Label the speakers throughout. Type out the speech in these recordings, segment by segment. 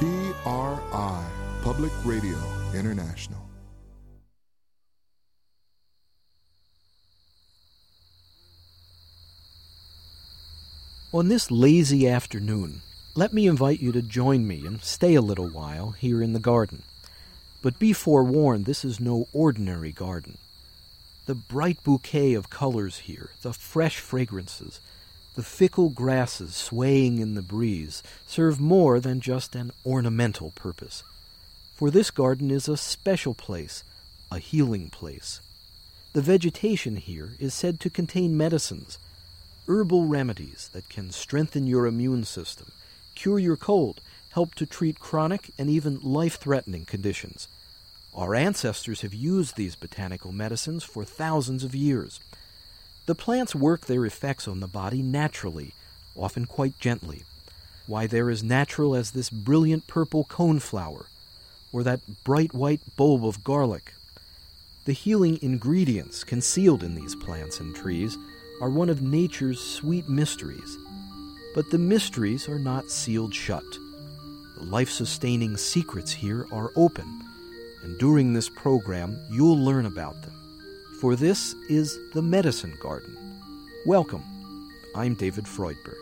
Speaker 1: PRI, Public Radio International.
Speaker 2: On this lazy afternoon, let me invite you to join me and stay a little while here in the garden. But be forewarned, this is no ordinary garden. The bright bouquet of colors here, the fresh fragrances, the fickle grasses swaying in the breeze serve more than just an ornamental purpose. For this garden is a special place, a healing place. The vegetation here is said to contain medicines, herbal remedies that can strengthen your immune system, cure your cold, help to treat chronic and even life-threatening conditions. Our ancestors have used these botanical medicines for thousands of years. The plants work their effects on the body naturally, often quite gently. Why, they're as natural as this brilliant purple coneflower, or that bright white bulb of garlic. The healing ingredients concealed in these plants and trees are one of nature's sweet mysteries. But the mysteries are not sealed shut. The life-sustaining secrets here are open, and during this program you'll learn about them. For this is the Medicine Garden. Welcome. I'm David Freudberg.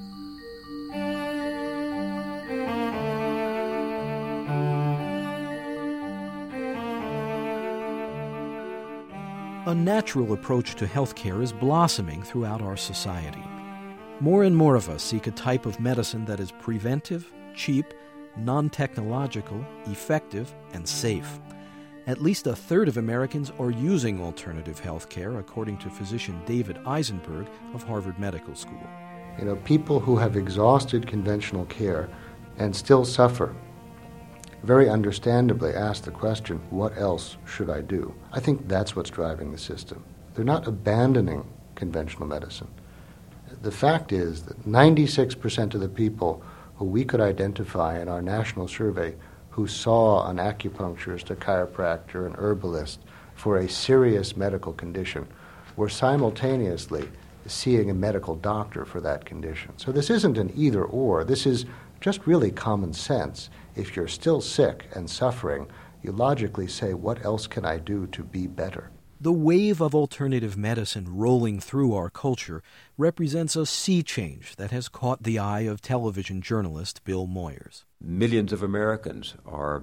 Speaker 2: A natural approach to healthcare is blossoming throughout our society. More and more of us seek a type of medicine that is preventive, cheap, non-technological, effective, and safe. At least a third of Americans are using alternative healthcare, according to physician David Eisenberg of Harvard Medical School.
Speaker 3: People who have exhausted conventional care and still suffer very understandably ask the question, what else should I do? I think that's what's driving the system. They're not abandoning conventional medicine. The fact is that 96% of the people who we could identify in our national survey who saw an acupuncturist, a chiropractor, an herbalist for a serious medical condition were simultaneously seeing a medical doctor for that condition. So this isn't an either-or. This is just really common sense. If you're still sick and suffering, you logically say, what else can I do to be better?
Speaker 2: The wave of alternative medicine rolling through our culture represents a sea change that has caught the eye of television journalist Bill Moyers.
Speaker 4: Millions of Americans are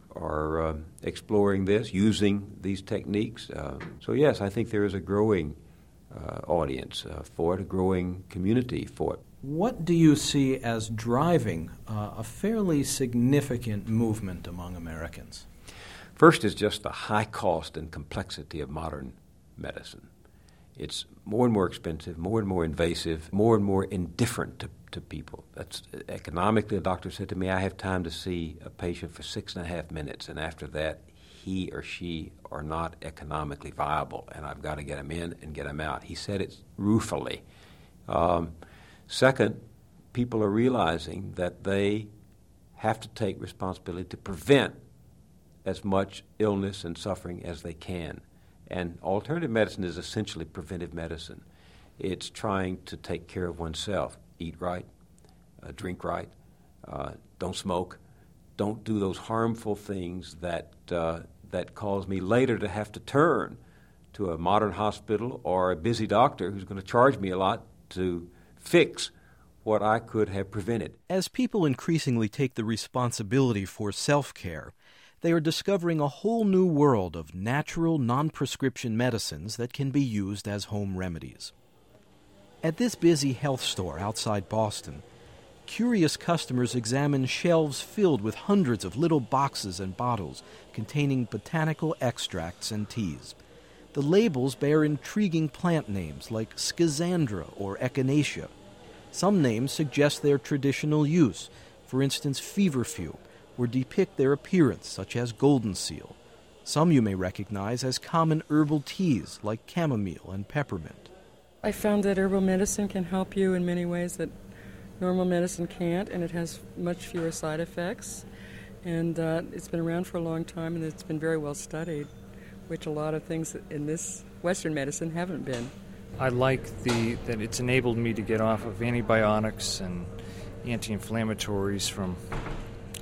Speaker 4: exploring this, using these techniques. So yes, I think there is a growing audience for it, a growing community for it.
Speaker 2: What do you see as driving a fairly significant movement among Americans?
Speaker 4: First is just the high cost and complexity of modern medicine. It's more and more expensive, more and more invasive, more and more indifferent to people. That's economically, a doctor said to me, I have time to see a patient for 6.5 minutes, and after that, he or she are not economically viable, and I've got to get them in and get them out. He said it ruefully. Second, people are realizing that they have to take responsibility to prevent as much illness and suffering as they can. And alternative medicine is essentially preventive medicine. It's trying to take care of oneself. Eat right, drink right, don't smoke, don't do those harmful things that cause me later to have to turn to a modern hospital or a busy doctor who's going to charge me a lot to fix what I could have prevented.
Speaker 2: As people increasingly take the responsibility for self-care, they are discovering a whole new world of natural, non-prescription medicines that can be used as home remedies. At this busy health store outside Boston, curious customers examine shelves filled with hundreds of little boxes and bottles containing botanical extracts and teas. The labels bear intriguing plant names like Schizandra or Echinacea. Some names suggest their traditional use, for instance feverfew, or depict their appearance, such as golden seal. Some you may recognize as common herbal teas like chamomile and peppermint.
Speaker 5: I found that herbal medicine can help you in many ways that normal medicine can't, and it has much fewer side effects. And it's been around for a long time, and it's been very well studied, which a lot of things in this Western medicine haven't been.
Speaker 6: I like that it's enabled me to get off of antibiotics and anti-inflammatories from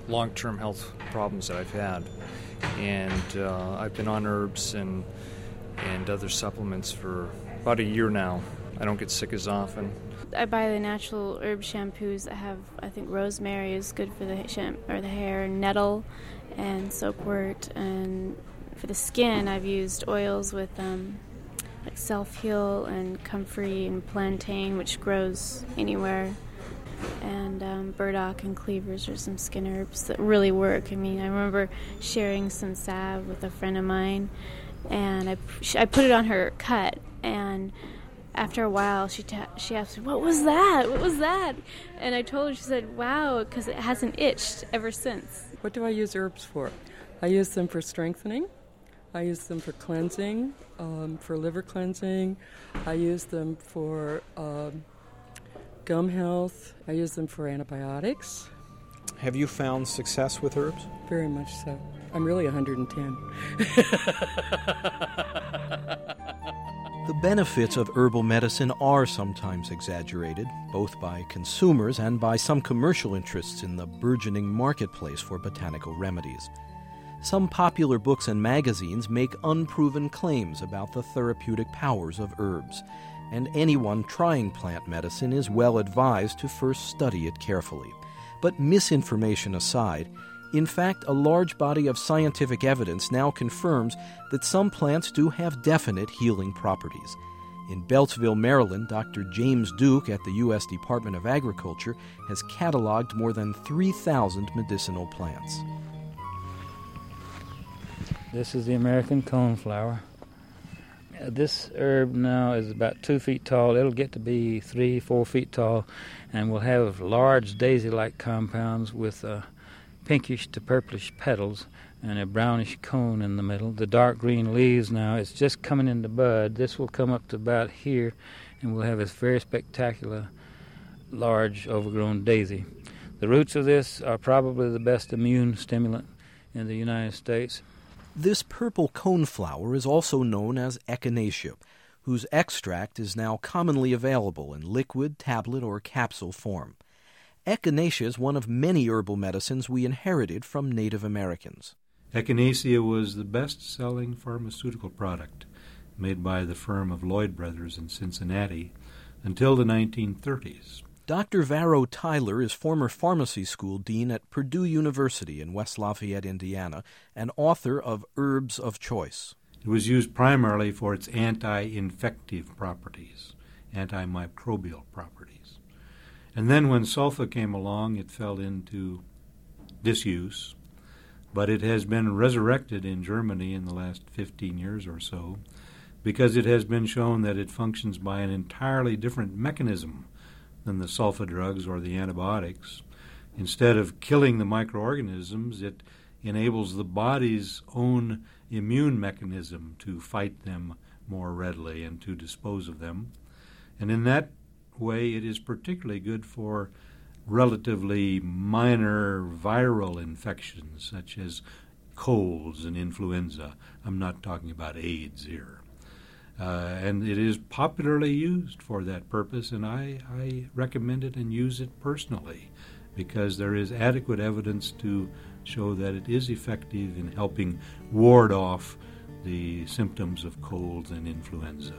Speaker 6: long-term health problems that I've had. And I've been on herbs and other supplements for about a year now. I don't get sick as often.
Speaker 7: I buy the natural herb shampoos that have, I think rosemary is good for the hair, and nettle and soapwort. And for the skin, I've used oils with like self-heal and comfrey and plantain, which grows anywhere. And burdock and cleavers are some skin herbs that really work. I mean, I remember sharing some salve with a friend of mine, and I put it on her cut, and after a while she asked me, what was that? What was that? And I told her, she said, wow, because it hasn't itched ever since.
Speaker 5: What do I use herbs for? I use them for strengthening. I use them for cleansing, for liver cleansing. I use them for gum health. I use them for antibiotics.
Speaker 2: Have you found success with herbs?
Speaker 5: Very much so. I'm really 110.
Speaker 2: The benefits of herbal medicine are sometimes exaggerated, both by consumers and by some commercial interests in the burgeoning marketplace for botanical remedies. Some popular books and magazines make unproven claims about the therapeutic powers of herbs, and anyone trying plant medicine is well advised to first study it carefully. But misinformation aside, in fact, a large body of scientific evidence now confirms that some plants do have definite healing properties. In Beltsville, Maryland, Dr. James Duke at the U.S. Department of Agriculture has cataloged more than 3,000 medicinal plants.
Speaker 8: This is the American coneflower. This herb now is about 2 feet tall. It'll get to be 3-4 feet tall, and will have large daisy-like compounds with pinkish to purplish petals and a brownish cone in the middle. The dark green leaves now, it's just coming into bud. This will come up to about here, and we'll have this very spectacular, large, overgrown daisy. The roots of this are probably the best immune stimulant in the United States.
Speaker 2: This purple coneflower is also known as echinacea, whose extract is now commonly available in liquid, tablet, or capsule form. Echinacea is one of many herbal medicines we inherited from Native Americans.
Speaker 9: Echinacea was the best-selling pharmaceutical product made by the firm of Lloyd Brothers in Cincinnati until the 1930s.
Speaker 2: Dr. Varro Tyler is former pharmacy school dean at Purdue University in West Lafayette, Indiana, and author of Herbs of Choice.
Speaker 9: It was used primarily for its anti-infective properties, antimicrobial properties. And then when sulfa came along, it fell into disuse, but it has been resurrected in Germany in the last 15 years or so because it has been shown that it functions by an entirely different mechanism than the sulfa drugs or the antibiotics. Instead of killing the microorganisms, it enables the body's own immune mechanism to fight them more readily and to dispose of them. And in that way, it is particularly good for relatively minor viral infections such as colds and influenza. I'm not talking about AIDS here. And it is popularly used for that purpose, and I recommend it and use it personally because there is adequate evidence to show that it is effective in helping ward off the symptoms of colds and influenza.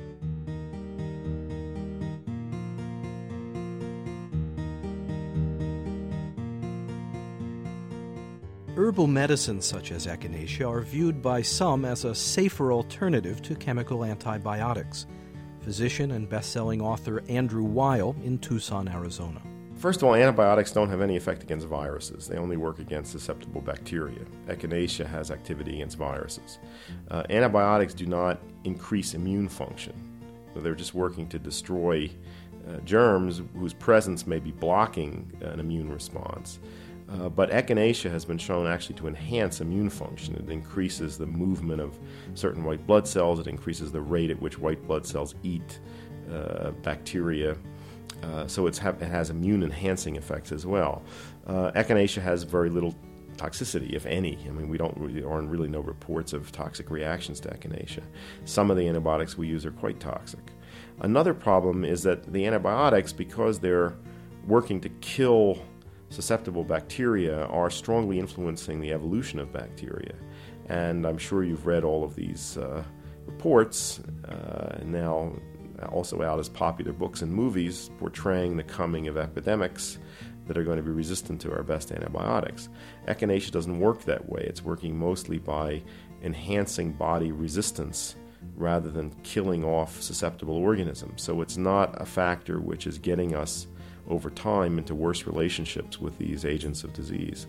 Speaker 2: Herbal medicines such as echinacea are viewed by some as a safer alternative to chemical antibiotics. Physician and best-selling author Andrew Weil in Tucson, Arizona.
Speaker 10: First of all, antibiotics don't have any effect against viruses. They only work against susceptible bacteria. Echinacea has activity against viruses. Antibiotics do not increase immune function. They're just working to destroy germs whose presence may be blocking an immune response. But echinacea has been shown actually to enhance immune function. It increases the movement of certain white blood cells. It increases the rate at which white blood cells eat bacteria. So it has immune-enhancing effects as well. Echinacea has very little toxicity, if any. I mean, there aren't really no reports of toxic reactions to echinacea. Some of the antibiotics we use are quite toxic. Another problem is that the antibiotics, because they're working to kill susceptible bacteria are strongly influencing the evolution of bacteria. And I'm sure you've read all of these reports, now also out as popular books and movies, portraying the coming of epidemics that are going to be resistant to our best antibiotics. Echinacea doesn't work that way. It's working mostly by enhancing body resistance rather than killing off susceptible organisms. So it's not a factor which is getting us over time into worse relationships with these agents of disease.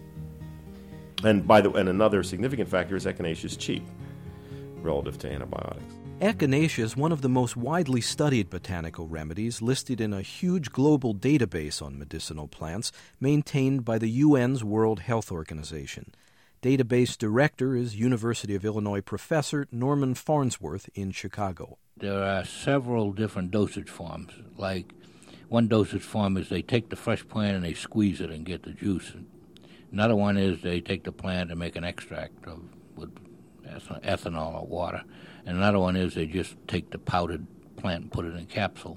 Speaker 10: And another significant factor is Echinacea is cheap relative to antibiotics.
Speaker 2: Echinacea is one of the most widely studied botanical remedies, listed in a huge global database on medicinal plants maintained by the UN's World Health Organization. Database director is University of Illinois professor Norman Farnsworth in Chicago.
Speaker 11: There are several different dosage forms. Like one dosage form is they take the fresh plant and they squeeze it and get the juice. Another one is they take the plant and make an extract with ethanol or water. And another one is they just take the powdered plant and put it in a capsule.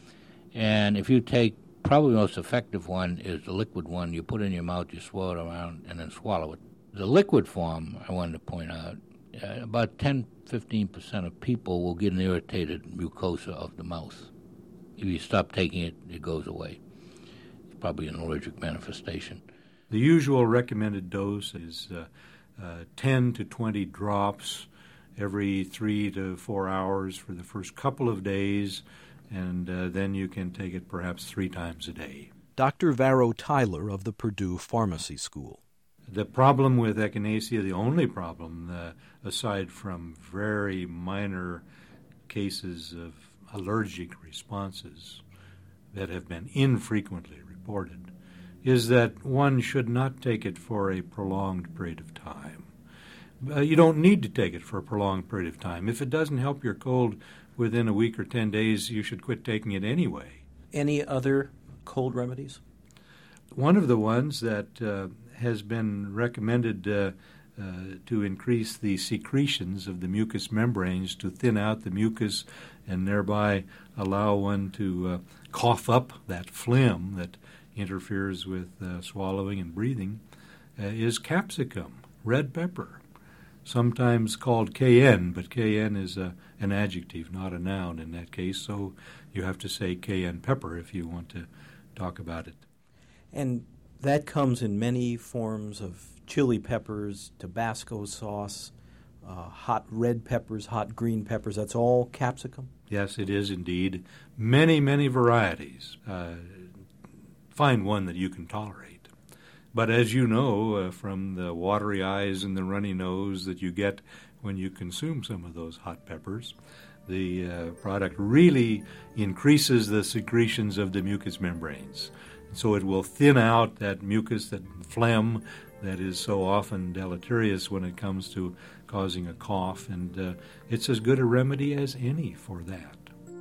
Speaker 11: And if you take, probably the most effective one is the liquid one. You put it in your mouth, you swirl it around, and then swallow it. The liquid form, I wanted to point out, about 10-15% of people will get an irritated mucosa of the mouth. If you stop taking it, it goes away. It's probably an allergic manifestation.
Speaker 9: The usual recommended dose is 10 to 20 drops every 3 to 4 hours for the first couple of days, and then you can take it perhaps 3 times a day.
Speaker 2: Dr. Varro Tyler of the Purdue Pharmacy School.
Speaker 9: The problem with Echinacea, the only problem, aside from very minor cases of allergic responses that have been infrequently reported, is that one should not take it for a prolonged period of time. You don't need to take it for a prolonged period of time. If it doesn't help your cold within a week or 10 days, you should quit taking it anyway.
Speaker 2: Any other cold remedies?
Speaker 9: One of the ones that has been recommended to increase the secretions of the mucous membranes to thin out the mucus and thereby allow one to cough up that phlegm that interferes with swallowing and breathing, is capsicum, red pepper, sometimes called cayenne, but cayenne is an adjective, not a noun in that case, so you have to say cayenne pepper if you want to talk about it.
Speaker 2: And that comes in many forms of chili peppers, Tabasco sauce, hot red peppers, hot green peppers. That's all capsicum?
Speaker 9: Yes, it is indeed. Many, many varieties. Find one that you can tolerate. But as you know from the watery eyes and the runny nose that you get when you consume some of those hot peppers, the product really increases the secretions of the mucous membranes. So it will thin out that mucus, that phlegm that is so often deleterious when it comes to causing a cough, and it's as good a remedy as any for that.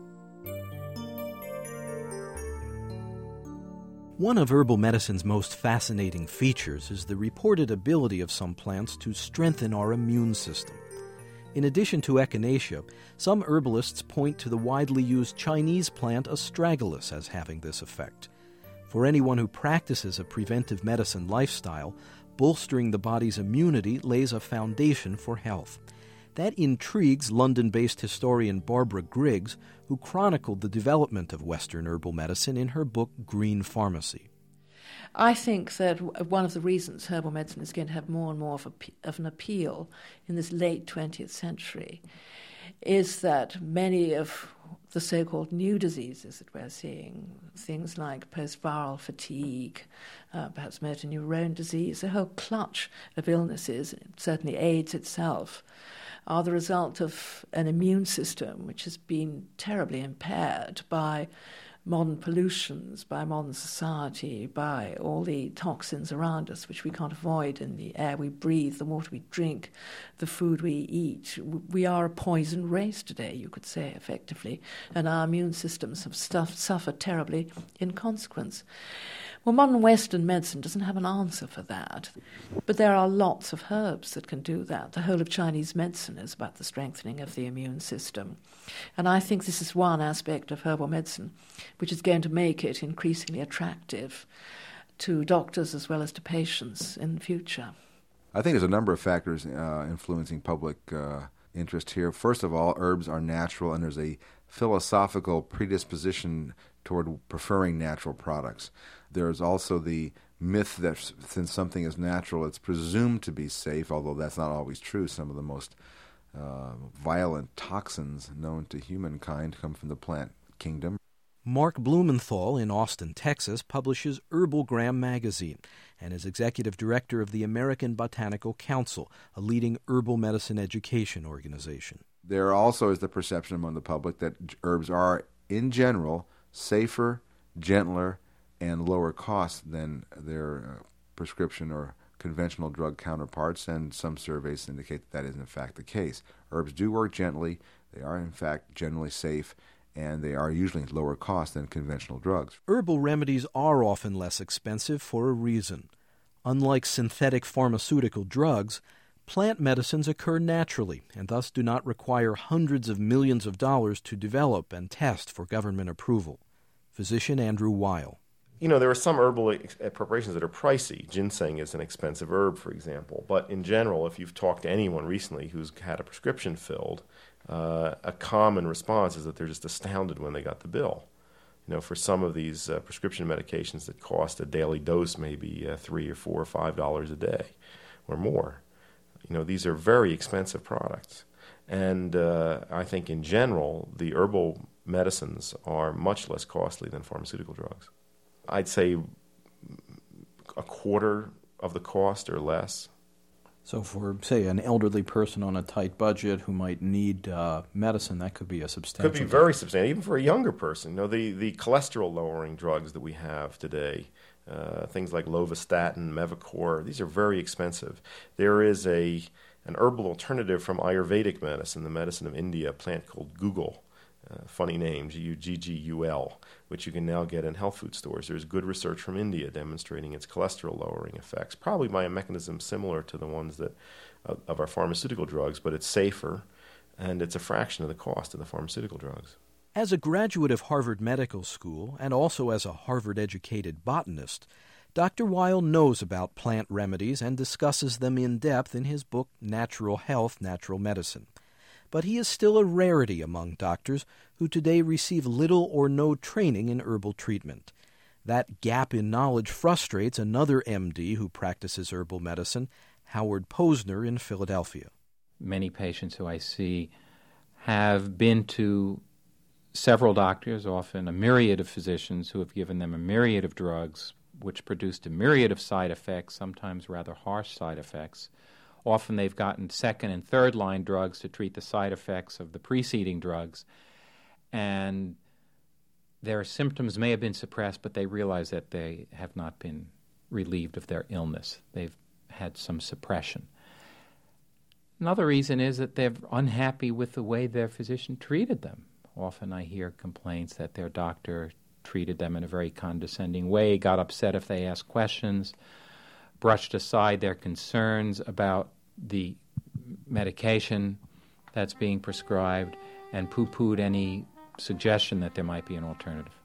Speaker 2: One of herbal medicine's most fascinating features is the reported ability of some plants to strengthen our immune system. In addition to Echinacea, some herbalists point to the widely used Chinese plant astragalus as having this effect. For anyone who practices a preventive medicine lifestyle, bolstering the body's immunity lays a foundation for health. That intrigues London-based historian Barbara Griggs, who chronicled the development of Western herbal medicine in her book Green Pharmacy.
Speaker 12: I think that one of the reasons herbal medicine is going to have more and more of an appeal in this late 20th century is that many of the so-called new diseases that we're seeing, things like post-viral fatigue, perhaps motor neuron disease, a whole clutch of illnesses, certainly AIDS itself, are the result of an immune system which has been terribly impaired by modern pollutions, by modern society, by all the toxins around us which we can't avoid in the air we breathe, the water we drink, the food we eat. We are a poisoned race today, you could say, effectively, and our immune systems have suffered terribly in consequence. Well, modern Western medicine doesn't have an answer for that, but there are lots of herbs that can do that. The whole of Chinese medicine is about the strengthening of the immune system. And I think this is one aspect of herbal medicine which is going to make it increasingly attractive to doctors as well as to patients in the future?
Speaker 13: I think there's a number of factors influencing public interest here. First of all, herbs are natural, and there's a philosophical predisposition toward preferring natural products. There's also the myth that since something is natural, it's presumed to be safe, although that's not always true. Some of the most violent toxins known to humankind come from the plant kingdom.
Speaker 2: Mark Blumenthal in Austin, Texas, publishes Herbalgram magazine and is executive director of the American Botanical Council, a leading herbal medicine education organization.
Speaker 13: There also is the perception among the public that herbs are, in general, safer, gentler, and lower cost than their prescription or conventional drug counterparts, and some surveys indicate that is in fact the case. Herbs do work gently, they are in fact generally safe, and they are usually lower cost than conventional drugs.
Speaker 2: Herbal remedies are often less expensive for a reason. Unlike synthetic pharmaceutical drugs, plant medicines occur naturally and thus do not require hundreds of millions of dollars to develop and test for government approval. Physician Andrew Weil.
Speaker 10: You know, there are some herbal preparations that are pricey. Ginseng is an expensive herb, for example. But in general, if you've talked to anyone recently who's had a prescription filled, a common response is that they're just astounded when they got the bill. You know, for some of these prescription medications that cost a daily dose maybe $3 or $4 or $5 a day or more. You know, these are very expensive products. And I think in general, the herbal medicines are much less costly than pharmaceutical drugs. I'd say a quarter of the cost or less.
Speaker 2: So for, say, an elderly person on a tight budget who might need medicine, that could be a substantial...
Speaker 10: Could be very substantial, even for a younger person. You know, the cholesterol-lowering drugs that we have today, things like lovastatin, Mevacor, these are very expensive. There is an herbal alternative from Ayurvedic medicine, the medicine of India, a plant called Guggul. Funny name, Guggul, which you can now get in health food stores. There's good research from India demonstrating its cholesterol-lowering effects, probably by a mechanism similar to the ones that of our pharmaceutical drugs, but it's safer, and it's a fraction of the cost of the pharmaceutical drugs.
Speaker 2: As a graduate of Harvard Medical School, and also as a Harvard-educated botanist, Dr. Weil knows about plant remedies and discusses them in depth in his book, Natural Health, Natural Medicine. But he is still a rarity among doctors who today receive little or no training in herbal treatment. That gap in knowledge frustrates another MD who practices herbal medicine, Howard Posner in Philadelphia.
Speaker 14: Many patients who I see have been to several doctors, often a myriad of physicians who have given them a myriad of drugs, which produced a myriad of side effects, sometimes rather harsh side effects. Often they've gotten second and third line drugs to treat the side effects of the preceding drugs, and their symptoms may have been suppressed, but they realize that they have not been relieved of their illness. They've had some suppression. Another reason is that they're unhappy with the way their physician treated them. Often I hear complaints that their doctor treated them in a very condescending way, got upset if they asked questions, brushed aside their concerns about the medication that's being prescribed, and poo-pooed any suggestion that there might be an alternative.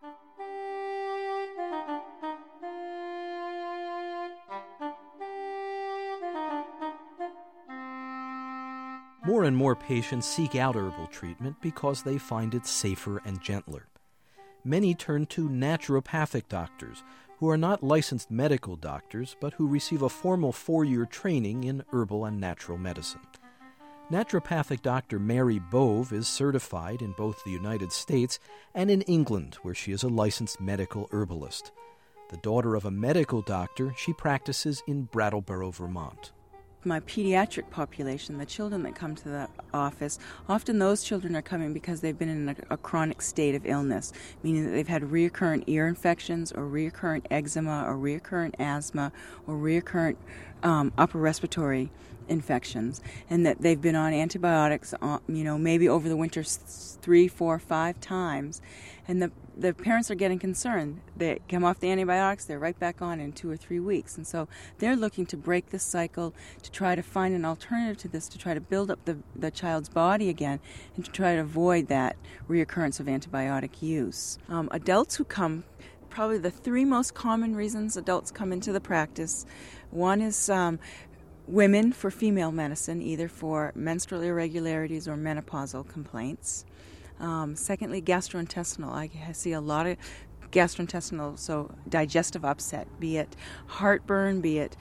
Speaker 2: More and more patients seek out herbal treatment because they find it safer and gentler. Many turn to naturopathic doctors, who are not licensed medical doctors, but who receive a formal 4-year training in herbal and natural medicine. Naturopathic Dr. Mary Bove is certified in both the United States and in England, where she is a licensed medical herbalist. The daughter of a medical doctor, she practices in Brattleboro, Vermont.
Speaker 15: My pediatric population, the children that come to the office, often those children are coming because they've been in a chronic state of illness, meaning that they've had recurrent ear infections or recurrent eczema or recurrent asthma or recurrent upper respiratory infections, and that they've been on antibiotics, maybe over the winter 3, 4, 5 times, and the parents are getting concerned. They come off the antibiotics, they're right back on in 2 or 3 weeks, and so they're looking to break this cycle, to try to find an alternative to this, to try to build up the child's body again, and to try to avoid that reoccurrence of antibiotic use. Adults who come probably the three most common reasons adults come into the practice. One is women for female medicine, either for menstrual irregularities or menopausal complaints. Secondly, gastrointestinal. I see a lot of gastrointestinal, so digestive upset, be it heartburn, be it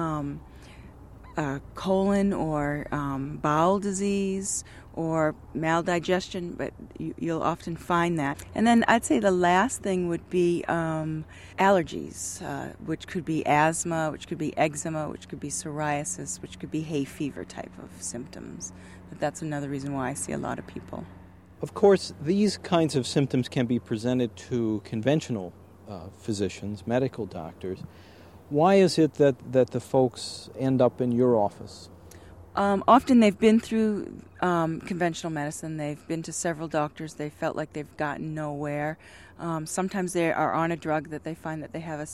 Speaker 15: colon or bowel disease or maldigestion, but you'll often find that. And then I'd say the last thing would be allergies, which could be asthma, which could be eczema, which could be psoriasis, which could be hay fever type of symptoms. But that's another reason why I see a lot of people.
Speaker 2: Of course, these kinds of symptoms can be presented to conventional physicians, medical doctors. Why is it that the folks end up in your office?
Speaker 15: Often they've been through conventional medicine. They've been to several doctors. They felt like they've gotten nowhere. Sometimes they are on a drug that they find that they have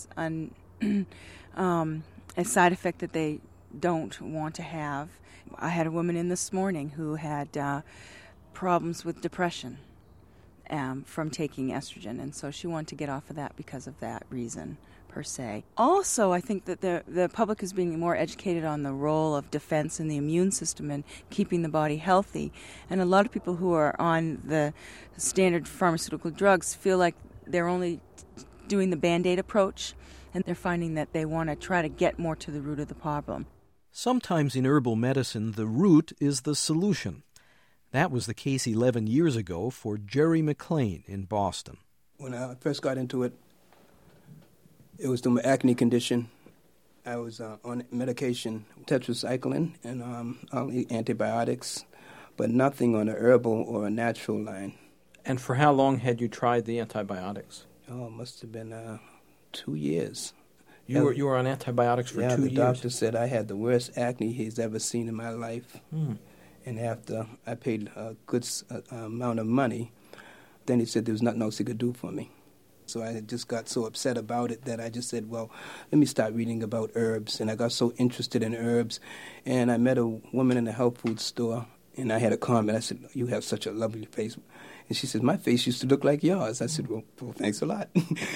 Speaker 15: a side effect that they don't want to have. I had a woman in this morning who had problems with depression from taking estrogen, and so she wanted to get off of that because of that reason, per se. Also, I think that the public is being more educated on the role of defense in the immune system and keeping the body healthy. And a lot of people who are on the standard pharmaceutical drugs feel like they're only doing the Band-Aid approach, and they're finding that they want to try to get more to the root of the problem.
Speaker 2: Sometimes in herbal medicine, the root is the solution. That was the case 11 years ago for Jerry McLean in Boston.
Speaker 16: When I first got into it, it was through my acne condition. I was on medication, tetracycline, and only antibiotics, but nothing on a herbal or a natural line.
Speaker 2: And for how long had you tried the antibiotics?
Speaker 16: Oh, it must have been 2 years.
Speaker 2: You were on antibiotics for 2 years?
Speaker 16: Yeah, the doctor said I had the worst acne he's ever seen in my life. And after I paid a good amount of money, then he said there was nothing else he could do for me. So I just got so upset about it that I just said, well, let me start reading about herbs. And I got so interested in herbs. And I met a woman in a health food store, and I had a comment. I said, you have such a lovely face. And she said, my face used to look like yours. I said, well thanks a lot.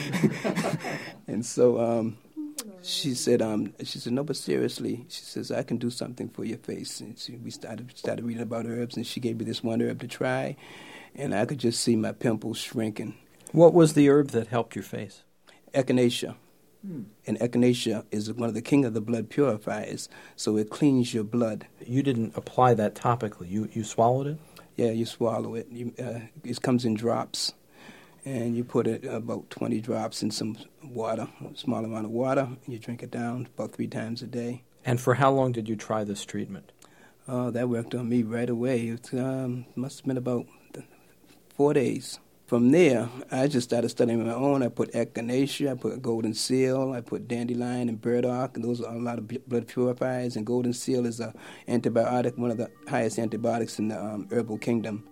Speaker 16: And so she said, no, but seriously, she says, I can do something for your face. And we started reading about herbs, and she gave me this one herb to try, and I could just see my pimples shrinking.
Speaker 2: What was the herb that helped your face?
Speaker 16: Echinacea. And echinacea is one of the king of the blood purifiers, so it cleans your blood.
Speaker 2: You didn't apply that topically. You swallowed it?
Speaker 16: Yeah, you swallow it. It comes in drops, and you put it about 20 drops in some water, a small amount of water, and you drink it down about 3 times a day.
Speaker 2: And for how long did you try this treatment?
Speaker 16: That worked on me right away. It must have been about 4 days. From there, I just started studying on my own. I put echinacea, I put golden seal, I put dandelion and burdock, and those are a lot of blood purifiers. And golden seal is an antibiotic, one of the highest antibiotics in the herbal kingdom.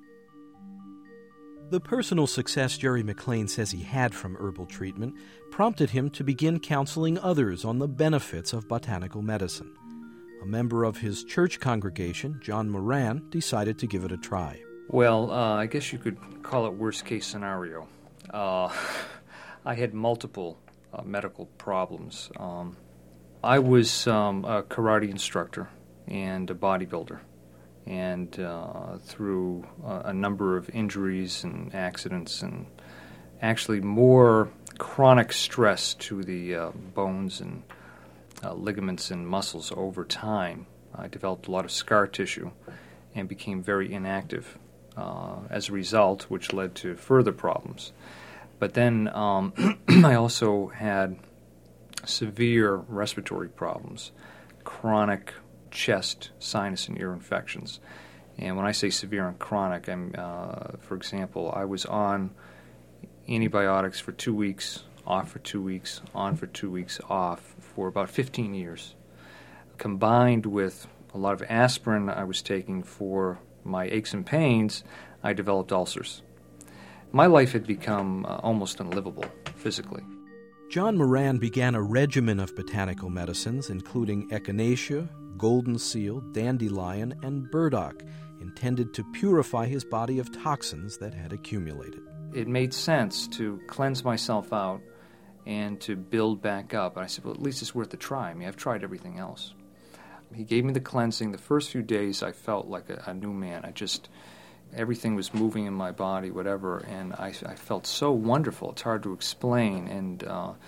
Speaker 2: The personal success Jerry McLean says he had from herbal treatment prompted him to begin counseling others on the benefits of botanical medicine. A member of his church congregation, John Moran, decided to give it a try.
Speaker 6: Well, I guess you could call it worst-case scenario. I had multiple medical problems. I was a karate instructor and a bodybuilder, and through a number of injuries and accidents and actually more chronic stress to the bones and ligaments and muscles over time, I developed a lot of scar tissue and became very inactive. As a result, which led to further problems. But then I also had severe respiratory problems, chronic chest, sinus, and ear infections. And when I say severe and chronic, for example, I was on antibiotics for 2 weeks, off for 2 weeks, on for 2 weeks, off for about 15 years. Combined with a lot of aspirin I was taking for my aches and pains, I developed ulcers. My life had become almost unlivable physically.
Speaker 2: John Moran began a regimen of botanical medicines, including echinacea, golden seal, dandelion, and burdock, intended to purify his body of toxins that had accumulated.
Speaker 6: It made sense to cleanse myself out and to build back up. And I said, well, at least it's worth a try. I mean, I've tried everything else. He gave me the cleansing. The first few days, I felt like a new man. Everything was moving in my body, whatever, and I felt so wonderful. It's hard to explain. And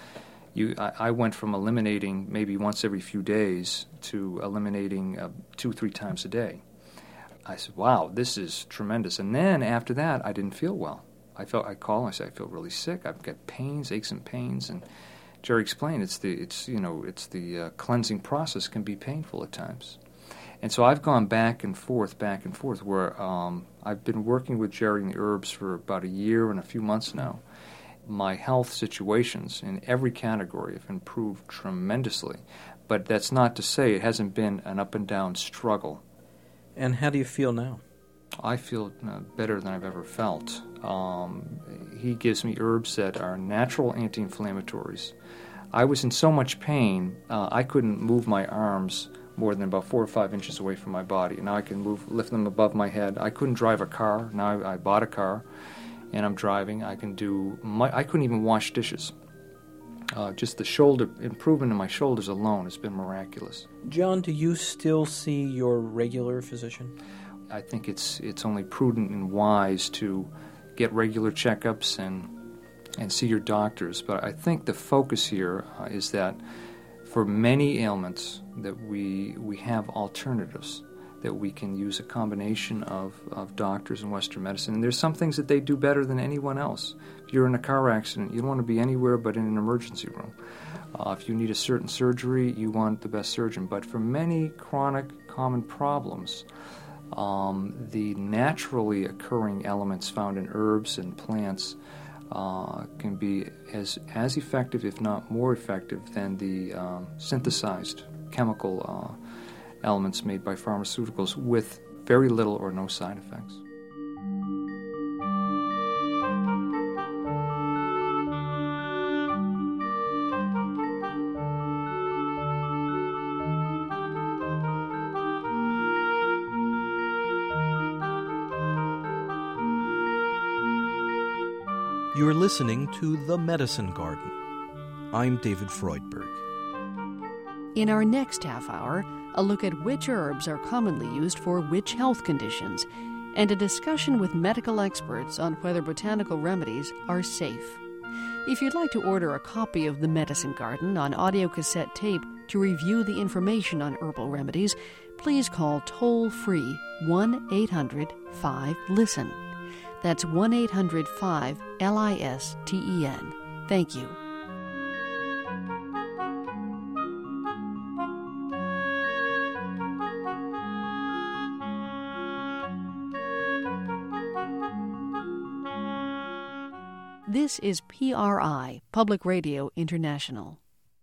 Speaker 6: I went from eliminating maybe once every few days to eliminating 2-3 times a day. I said, wow, this is tremendous. And then after that, I didn't feel well. I called and I said, I feel really sick. I've got pains, aches and pains. And Jerry explained it's the cleansing process can be painful at times. And so I've gone back and forth, where I've been working with Jerry and the herbs for about a year and a few months now. My health situations in every category have improved tremendously. But that's not to say it hasn't been an up and down struggle.
Speaker 2: And how do you feel now?
Speaker 6: I feel better than I've ever felt. He gives me herbs that are natural anti-inflammatories. I was in so much pain, I couldn't move my arms more than about 4 or 5 inches away from my body. Now I can lift them above my head. I couldn't drive a car. Now I bought a car, and I'm driving. I couldn't even wash dishes. Just the shoulder improvement in my shoulders alone has been miraculous.
Speaker 2: John, do you still see your regular physician?
Speaker 6: I think it's only prudent and wise to get regular checkups and see your doctors. But I think the focus here is that for many ailments that we have alternatives, that we can use a combination of doctors and Western medicine. And there's some things that they do better than anyone else. If you're in a car accident, you don't want to be anywhere but in an emergency room. If you need a certain surgery, you want the best surgeon. But for many chronic common problems, the naturally occurring elements found in herbs and plants can be as effective, if not more effective, than the synthesized chemical elements made by pharmaceuticals with very little or no side effects.
Speaker 2: You're listening to The Medicine Garden. I'm David Freudberg.
Speaker 17: In our next half hour, a look at which herbs are commonly used for which health conditions, and a discussion with medical experts on whether botanical remedies are safe. If you'd like to order a copy of The Medicine Garden on audiocassette tape to review the information on herbal remedies, please call toll-free 1-800-5-LISTEN. That's 1-800-5-LISTEN. Thank you. This is PRI, Public Radio International.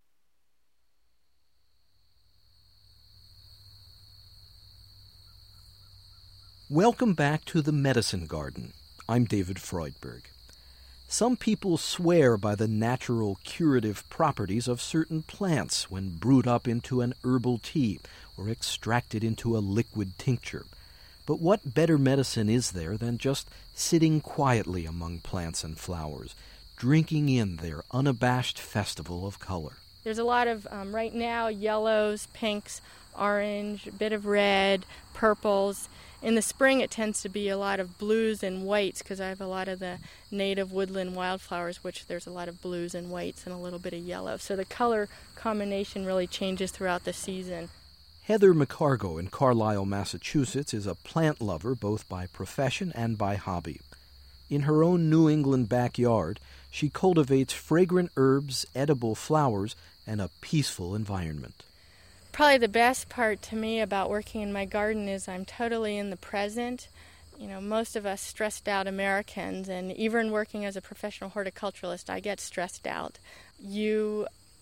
Speaker 2: Welcome back to The Medicine Garden. I'm David Freudberg. Some people swear by the natural curative properties of certain plants when brewed up into an herbal tea or extracted into a liquid tincture. But what better medicine is there than just sitting quietly among plants and flowers, drinking in their unabashed festival of color?
Speaker 18: There's a lot of, right now, yellows, pinks, orange, a bit of red, purples. In the spring, it tends to be a lot of blues and whites because I have a lot of the native woodland wildflowers, which there's a lot of blues and whites and a little bit of yellow. So the color combination really changes throughout the season.
Speaker 2: Heather McCargo in Carlisle, Massachusetts, is a plant lover both by profession and by hobby. In her own New England backyard, she cultivates fragrant herbs, edible flowers, and a peaceful environment.
Speaker 18: Probably the best part to me about working in my garden is I'm totally in the present. You know, most of us stressed out Americans, and even working as a professional horticulturalist, I get stressed out. You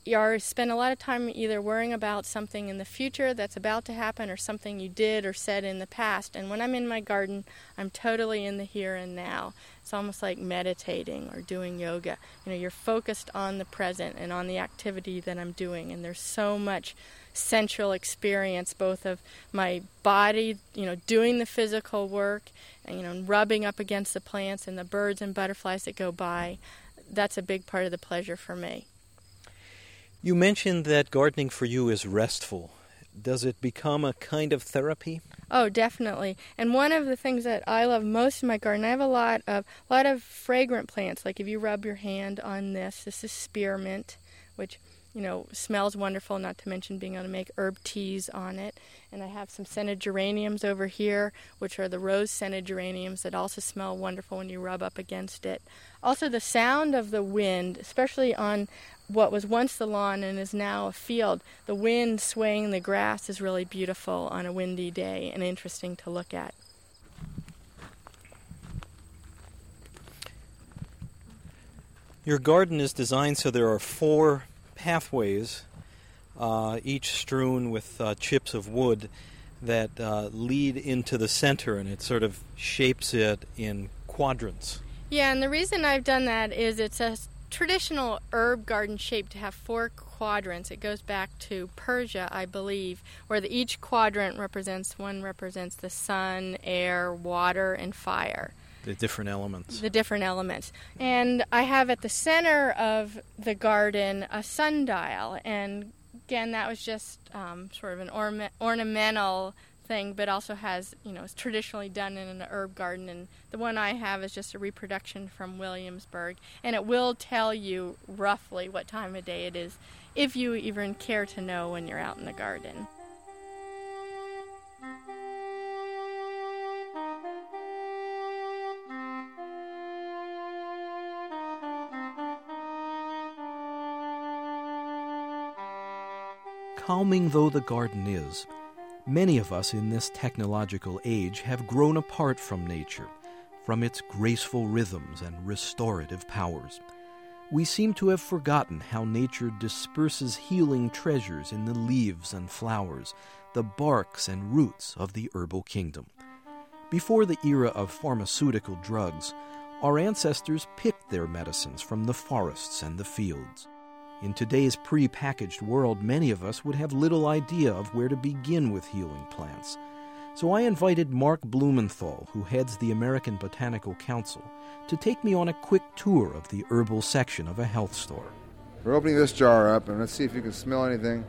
Speaker 18: you spend a lot of time either worrying about something in the future that's about to happen or something you did or said in the past. And when I'm in my garden, I'm totally in the here and now. It's almost like meditating or doing yoga. You're focused on the present and on the activity that I'm doing. And there's so much central experience, both of my body, doing the physical work, and, rubbing up against the plants and the birds and butterflies that go by. That's a big part of the pleasure for me.
Speaker 2: You mentioned that gardening for you is restful. Does it become a kind of therapy?
Speaker 18: Oh, definitely. And one of the things that I love most in my garden, I have a lot of fragrant plants. Like if you rub your hand on this is spearmint, which smells wonderful, not to mention being able to make herb teas on it. And I have some scented geraniums over here, which are the rose-scented geraniums that also smell wonderful when you rub up against it. Also, the sound of the wind, especially on what was once the lawn and is now a field, the wind swaying the grass is really beautiful on a windy day and interesting to look at.
Speaker 2: Your garden is designed so there are 4 pathways, each strewn with chips of wood that lead into the center, and it sort of shapes it in quadrants.
Speaker 18: Yeah, and the reason I've done that is it's a traditional herb garden shape to have 4 quadrants. It goes back to Persia, I believe, where each quadrant represents the sun, air, water, and fire.
Speaker 2: The different elements.
Speaker 18: And I have at the center of the garden a sundial. And again, that was just sort of an ornamental thing, but also has, it's traditionally done in an herb garden. And the one I have is just a reproduction from Williamsburg. And it will tell you roughly what time of day it is, if you even care to know when you're out in the garden.
Speaker 2: Calming though the garden is, many of us in this technological age have grown apart from nature, from its graceful rhythms and restorative powers. We seem to have forgotten how nature disperses healing treasures in the leaves and flowers, the barks and roots of the herbal kingdom. Before the era of pharmaceutical drugs, our ancestors picked their medicines from the forests and the fields. In today's pre-packaged world, many of us would have little idea of where to begin with healing plants. So I invited Mark Blumenthal, who heads the American Botanical Council, to take me on a quick tour of the herbal section of a health store.
Speaker 13: We're opening this jar up, and let's see if you can smell anything.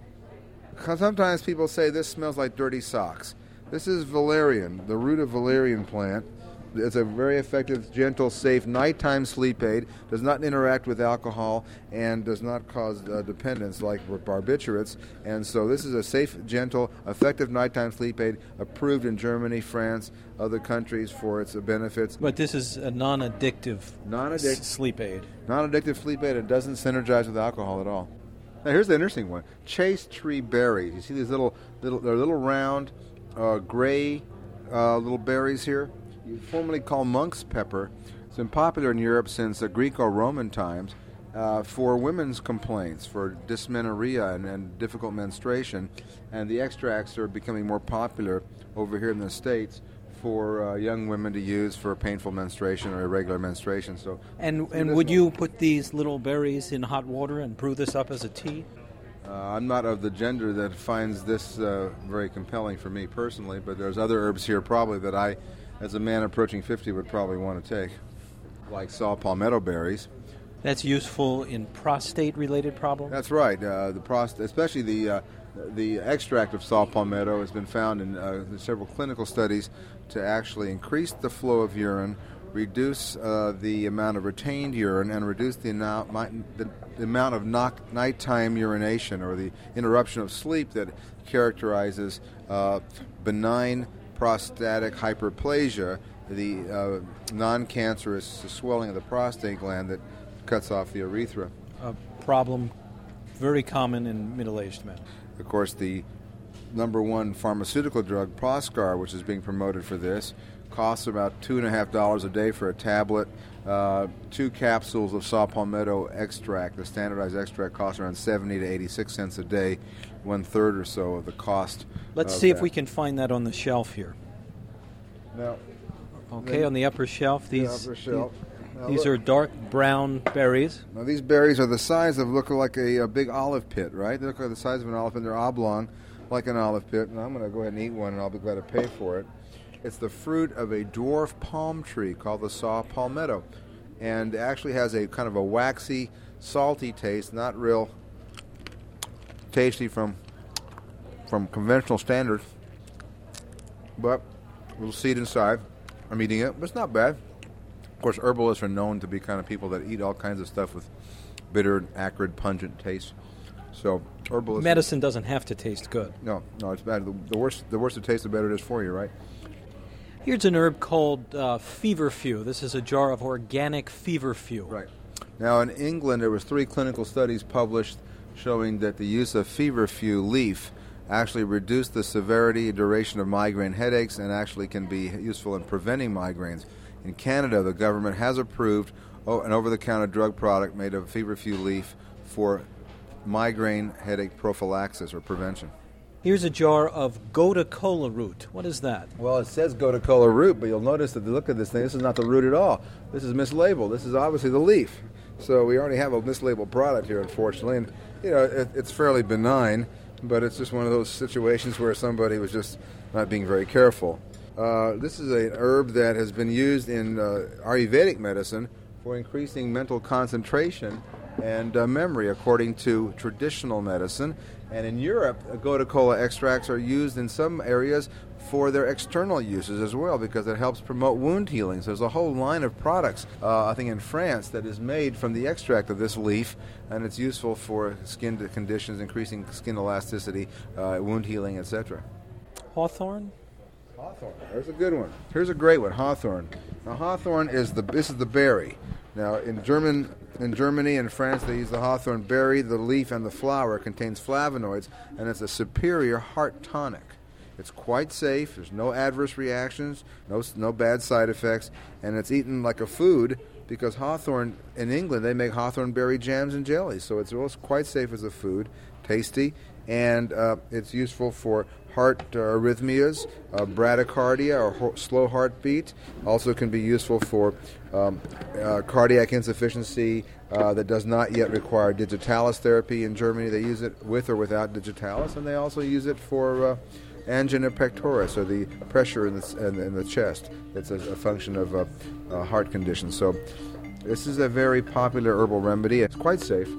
Speaker 13: Sometimes people say this smells like dirty socks. This is valerian, the root of valerian plant. It's a very effective, gentle, safe nighttime sleep aid, does not interact with alcohol, and does not cause dependence like barbiturates. And so this is a safe, gentle, effective nighttime sleep aid approved in Germany, France, other countries for its benefits.
Speaker 2: But this is a non-addictive sleep aid.
Speaker 13: Non-addictive sleep aid. It doesn't synergize with alcohol at all. Now here's the interesting one. Chase tree berries. You see these little round, gray little berries here? Formerly called monk's pepper. It's been popular in Europe since the Greco-Roman times for women's complaints, for dysmenorrhea and difficult menstruation, and the extracts are becoming more popular over here in the States for young women to use for painful menstruation or irregular menstruation. So,
Speaker 2: and would you put these little berries in hot water and brew this up as a tea?
Speaker 13: I'm not of the gender that finds this very compelling for me personally, but there's other herbs here probably that I, as a man approaching 50, would probably want to take, like saw palmetto berries.
Speaker 2: That's useful in prostate-related problems?
Speaker 13: That's right. Especially the extract of saw palmetto has been found in several clinical studies to actually increase the flow of urine, reduce the amount of retained urine, and reduce the amount of nighttime urination, or the interruption of sleep that characterizes benign prostatic hyperplasia, the non-cancerous swelling of the prostate gland that cuts off the urethra.
Speaker 2: A problem very common in middle-aged men.
Speaker 13: Of course, the number one pharmaceutical drug, Proscar, which is being promoted for this, costs about $2.50 a day for a tablet. 2 capsules of saw palmetto extract, the standardized extract, costs around 70 to 86 cents a day, 1/3 or so of the cost.
Speaker 2: Let's see if we can find that on the shelf here.
Speaker 13: Now,
Speaker 2: okay, on the upper shelf, these
Speaker 13: Now
Speaker 2: are dark brown berries.
Speaker 13: Now these berries are the size of, look like a big olive pit, right? They look like the size of an olive pit. They're oblong, like an olive pit. And I'm going to go ahead and eat one, and I'll be glad to pay for it. It's the fruit of a dwarf palm tree called the saw palmetto, and it actually has a kind of a waxy, salty taste, not real tasty from conventional standards, but a little seed inside. I'm eating it, but it's not bad. Of course, herbalists are known to be kind of people that eat all kinds of stuff with bitter, acrid, pungent taste. So herbalists...
Speaker 2: Medicine doesn't have to taste good.
Speaker 13: No, it's bad. The worse it tastes, the better it is for you, right?
Speaker 2: Here's an herb called feverfew. This is a jar of organic feverfew.
Speaker 13: Right. Now, in England, there was 3 clinical studies published showing that the use of feverfew leaf actually reduced the severity and duration of migraine headaches and actually can be useful in preventing migraines. In Canada, the government has approved an over-the-counter drug product made of feverfew leaf for migraine headache prophylaxis or prevention.
Speaker 2: Here's a jar of gotu kola root. What is that?
Speaker 13: Well, it says gotu kola root, but you'll notice that the look of this thing, this is not the root at all. This is mislabeled. This is obviously the leaf. So we already have a mislabeled product here, unfortunately. And, it's fairly benign, but it's just one of those situations where somebody was just not being very careful. This is an herb that has been used in Ayurvedic medicine for increasing mental concentration and memory, according to traditional medicine. And in Europe, gotu kola extracts are used in some areas for their external uses as well, because it helps promote wound healing. So there's a whole line of products, I think in France, that is made from the extract of this leaf, and it's useful for skin conditions, increasing skin elasticity, wound healing, etc.
Speaker 2: Hawthorn?
Speaker 13: Hawthorn. There's a good one. Here's a great one, hawthorn. Now, hawthorn this is the berry. Now, in Germany and France, they use the hawthorn berry. The leaf and the flower contains flavonoids, and it's a superior heart tonic. It's quite safe. There's no adverse reactions, no bad side effects, and it's eaten like a food because hawthorn, in England, they make hawthorn berry jams and jellies. So it's also quite safe as a food, tasty, and it's useful for heart arrhythmias, bradycardia or slow heartbeat. Also can be useful for cardiac insufficiency that does not yet require digitalis therapy. In Germany, they use it with or without digitalis, and they also use it for angina pectoris, or the pressure in the chest. It's a function of a heart condition. So this is a very popular herbal remedy. It's quite safe.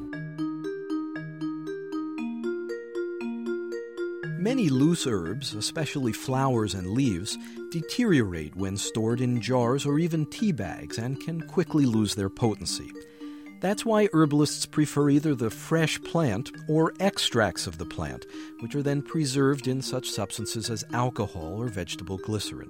Speaker 2: Many loose herbs, especially flowers and leaves, deteriorate when stored in jars or even tea bags and can quickly lose their potency. That's why herbalists prefer either the fresh plant or extracts of the plant, which are then preserved in such substances as alcohol or vegetable glycerin.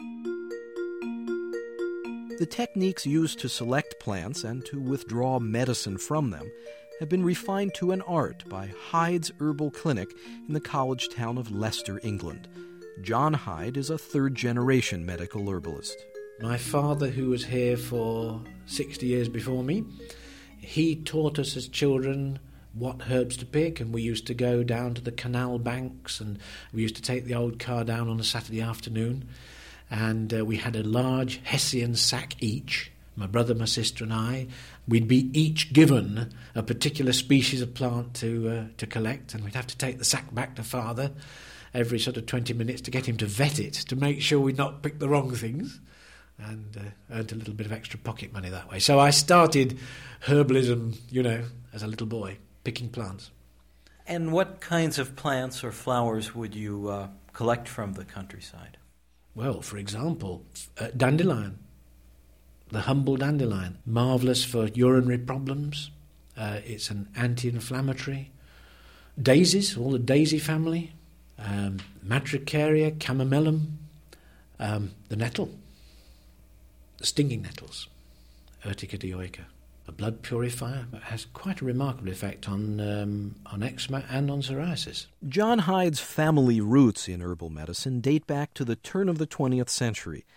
Speaker 2: The techniques used to select plants and to withdraw medicine from them have been refined to an art by Hyde's Herbal Clinic in the college town of Leicester, England. John Hyde is a third-generation medical herbalist.
Speaker 19: My father, who was here for 60 years before me, he taught us as children what herbs to pick, and we used to go down to the canal banks, and we used to take the old car down on a Saturday afternoon, and we had a large Hessian sack each. My brother, my sister and I, we'd be each given a particular species of plant to collect, and we'd have to take the sack back to father every sort of 20 minutes to get him to vet it, to make sure we'd not picked the wrong things, and earned a little bit of extra pocket money that way. So I started herbalism, as a little boy, picking plants.
Speaker 2: And what kinds of plants or flowers would you collect from the countryside?
Speaker 19: Well, for example, dandelion. The humble dandelion, marvellous for urinary problems. It's an anti-inflammatory. Daisies, all the daisy family. Matricaria, chamomellum. The nettle. The stinging nettles. Urtica dioica. A blood purifier, but has quite a remarkable effect on eczema and on psoriasis.
Speaker 2: John Hyde's family roots in herbal medicine date back to the turn of the 20th century,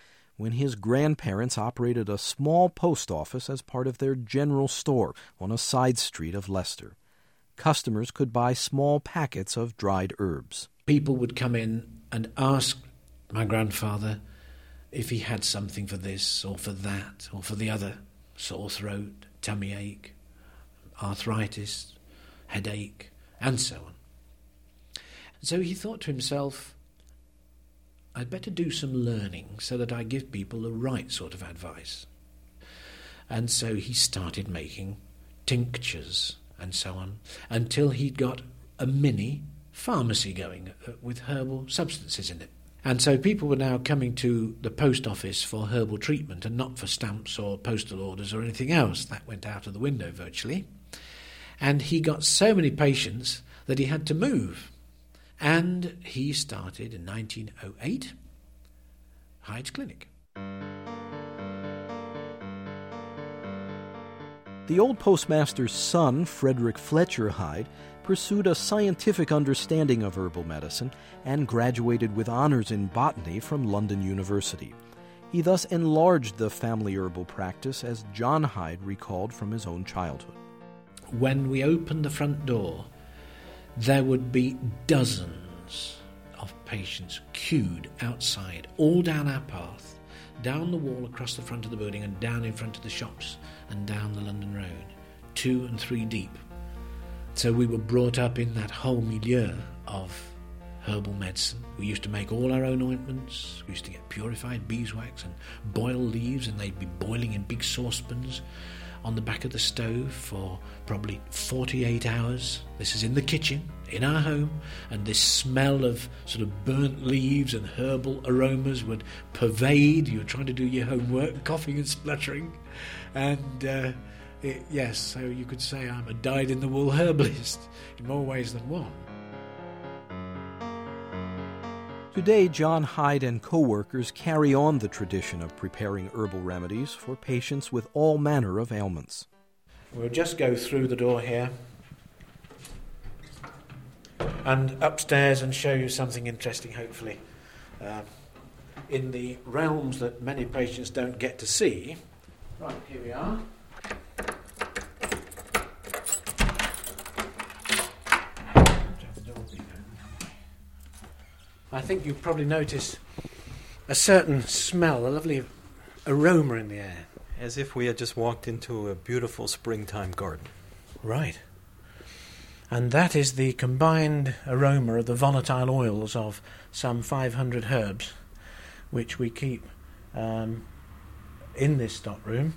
Speaker 2: when his grandparents operated a small post office as part of their general store on a side street of Leicester. Customers could buy small packets of dried herbs.
Speaker 19: People would come in and ask my grandfather if he had something for this or for that or for the other: sore throat, tummy ache, arthritis, headache, and so on. So he thought to himself, I'd better do some learning so that I give people the right sort of advice. And so he started making tinctures and so on, until he'd got a mini pharmacy going with herbal substances in it. And so people were now coming to the post office for herbal treatment and not for stamps or postal orders or anything else. That went out of the window virtually. And he got so many patients that he had to move. And he started in 1908 Hyde's Clinic.
Speaker 2: The old postmaster's son, Frederick Fletcher Hyde, pursued a scientific understanding of herbal medicine and graduated with honors in botany from London University. He thus enlarged the family herbal practice, as John Hyde recalled from his own childhood.
Speaker 19: When we opened the front door, there would be dozens of patients queued outside, all down our path, down the wall across the front of the building and down in front of the shops and down the London Road, 2 and 3 deep. So we were brought up in that whole milieu of herbal medicine. We used to make all our own ointments. We used to get purified beeswax and boil leaves, and they'd be boiling in big saucepans on the back of the stove for probably 48 hours. This is in the kitchen, in our home, and this smell of sort of burnt leaves and herbal aromas would pervade. You were trying to do your homework, coughing and spluttering, and yes, so you could say I'm a dyed-in-the-wool herbalist in more ways than one.
Speaker 2: Today, John Hyde and co-workers carry on the tradition of preparing herbal remedies for patients with all manner of ailments.
Speaker 19: We'll just go through the door here and upstairs and show you something interesting, hopefully. In the realms that many patients don't get to see. Right, here we are. I think you've probably noticed a certain smell, a lovely aroma in the air.
Speaker 2: As if we had just walked into a beautiful springtime garden.
Speaker 19: Right. And that is the combined aroma of the volatile oils of some 500 herbs, which we keep in this stockroom.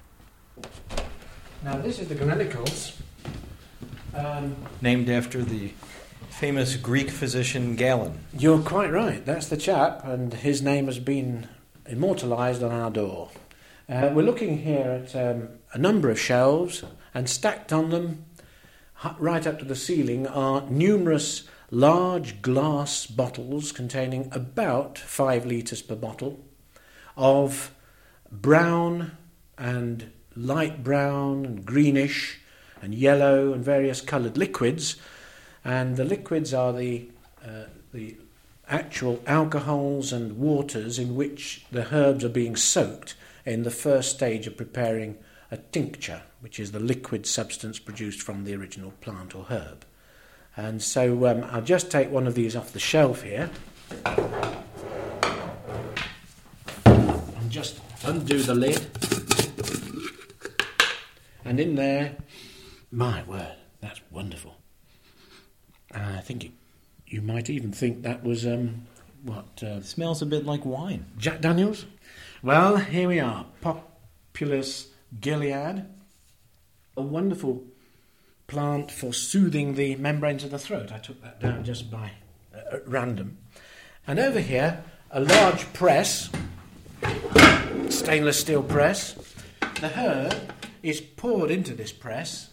Speaker 19: Now, this is the Galenicals.
Speaker 2: Named after the famous Greek physician Galen.
Speaker 19: You're quite right. That's the chap, and his name has been immortalised on our door. We're looking here at a number of shelves, and stacked on them, right up to the ceiling, are numerous large glass bottles containing about 5 litres per bottle of brown and light brown and greenish and yellow and various coloured liquids. And the liquids are the actual alcohols and waters in which the herbs are being soaked in the first stage of preparing a tincture, which is the liquid substance produced from the original plant or herb. And so I'll just take one of these off the shelf here and just undo the lid. And in there, my word, that's wonderful. I think you might even think that was,
Speaker 2: smells a bit like wine.
Speaker 19: Jack Daniels? Well, here we are. Populus Gilead. A wonderful plant for soothing the membranes of the throat. I took that down just by random. And over here, a large press, stainless steel press. The herb is poured into this press.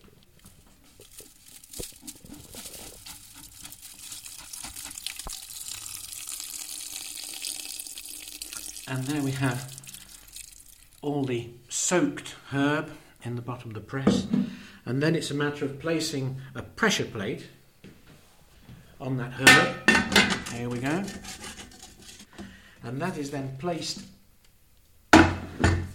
Speaker 19: And there we have all the soaked herb in the bottom of the press. And then it's a matter of placing a pressure plate on that herb. Here we go. And that is then placed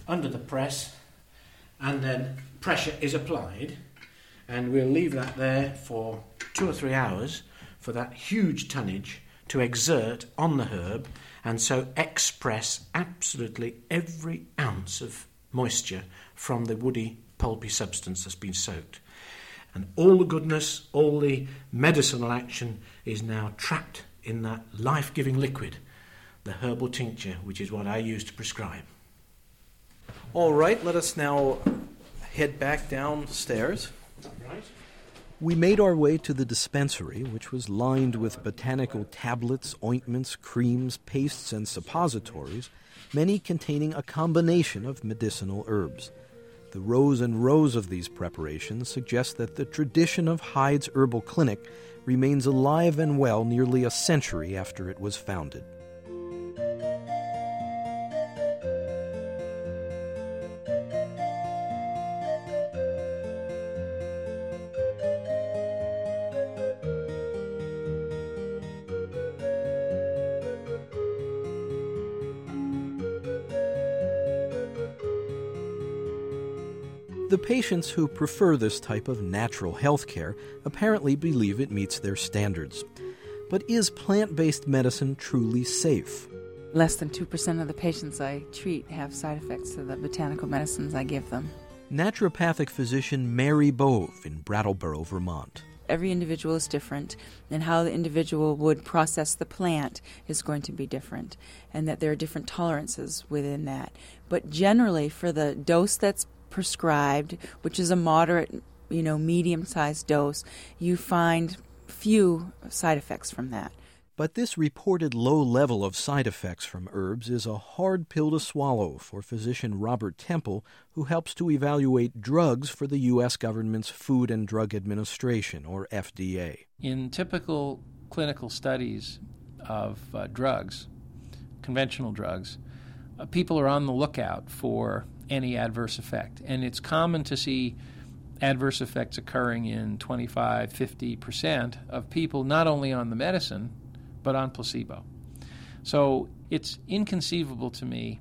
Speaker 19: under the press, and then pressure is applied, and we'll leave that there for 2 or 3 hours for that huge tonnage to exert on the herb and so express absolutely every ounce of moisture from the woody, pulpy substance that's been soaked. And all the goodness, all the medicinal action is now trapped in that life-giving liquid, the herbal tincture, which is what I use to prescribe.
Speaker 2: All right, let us now head back downstairs. We made our way to the dispensary, which was lined with botanical tablets, ointments, creams, pastes, and suppositories, many containing a combination of medicinal herbs. The rows and rows of these preparations suggest that the tradition of Hyde's Herbal Clinic remains alive and well nearly a century after it was founded. The patients who prefer this type of natural health care apparently believe it meets their standards. But is plant-based medicine truly safe?
Speaker 15: Less than 2% of the patients I treat have side effects to the botanical medicines I give them.
Speaker 2: Naturopathic physician Mary Bove in Brattleboro, Vermont.
Speaker 15: Every individual is different, and how the individual would process the plant is going to be different, and that there are different tolerances within that. But generally, for the dose that's prescribed, which is a moderate, medium-sized dose, you find few side effects from that.
Speaker 2: But this reported low level of side effects from herbs is a hard pill to swallow for physician Robert Temple, who helps to evaluate drugs for the U.S. government's Food and Drug Administration, or FDA.
Speaker 20: In typical clinical studies of drugs, conventional drugs, people are on the lookout for any adverse effect. And it's common to see adverse effects occurring in 25-50% of people not only on the medicine, but on placebo. So it's inconceivable to me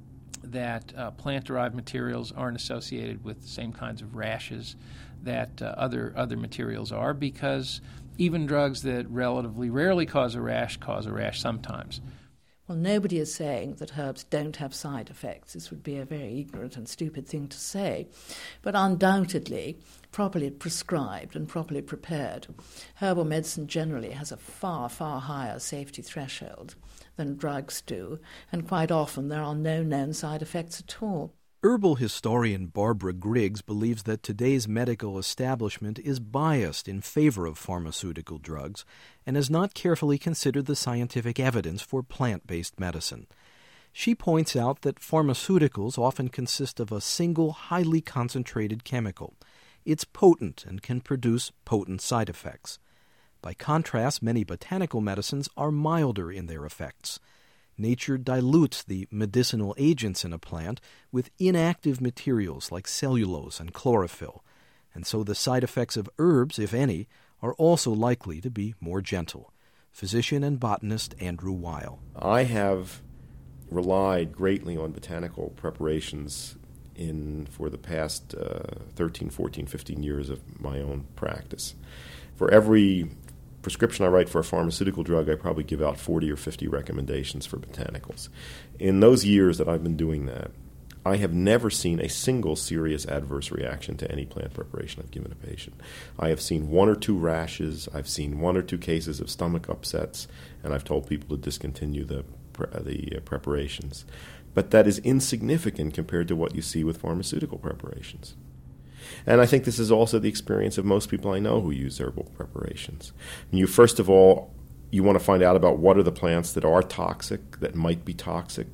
Speaker 20: that plant-derived materials aren't associated with the same kinds of rashes that other materials are, because even drugs that relatively rarely cause a rash sometimes.
Speaker 12: Well, nobody is saying that herbs don't have side effects. This would be a very ignorant and stupid thing to say. But undoubtedly, properly prescribed and properly prepared, herbal medicine generally has a far, far higher safety threshold than drugs do, and quite often there are no known side effects at all.
Speaker 2: Herbal historian Barbara Griggs believes that today's medical establishment is biased in favor of pharmaceutical drugs and has not carefully considered the scientific evidence for plant-based medicine. She points out that pharmaceuticals often consist of a single, highly concentrated chemical. It's potent and can produce potent side effects. By contrast, many botanical medicines are milder in their effects. Nature dilutes the medicinal agents in a plant with inactive materials like cellulose and chlorophyll, and so the side effects of herbs, if any, are also likely to be more gentle. Physician and botanist Andrew Weil.
Speaker 10: I have relied greatly on botanical preparations for the past 13, 14, 15 years of my own practice. For every prescription I write for a pharmaceutical drug, I probably give out 40 or 50 recommendations for botanicals. In those years that I've been doing that, I have never seen a single serious adverse reaction to any plant preparation I've given a patient. I have seen 1 or 2 rashes, I've seen 1 or 2 cases of stomach upsets, and I've told people to discontinue the preparations. But that is insignificant compared to what you see with pharmaceutical preparations. And I think this is also the experience of most people I know who use herbal preparations. And first of all, you want to find out about what are the plants that are toxic, that might be toxic.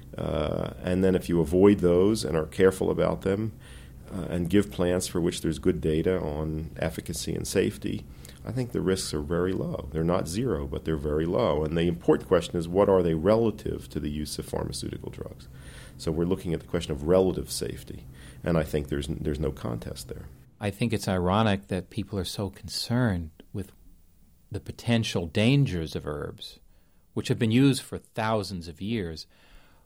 Speaker 10: And then if you avoid those and are careful about them and give plants for which there's good data on efficacy and safety, I think the risks are very low. They're not zero, but they're very low. And the important question is, what are they relative to the use of pharmaceutical drugs? So we're looking at the question of relative safety. And I think there's no contest there.
Speaker 14: I think it's ironic that people are so concerned with the potential dangers of herbs, which have been used for thousands of years,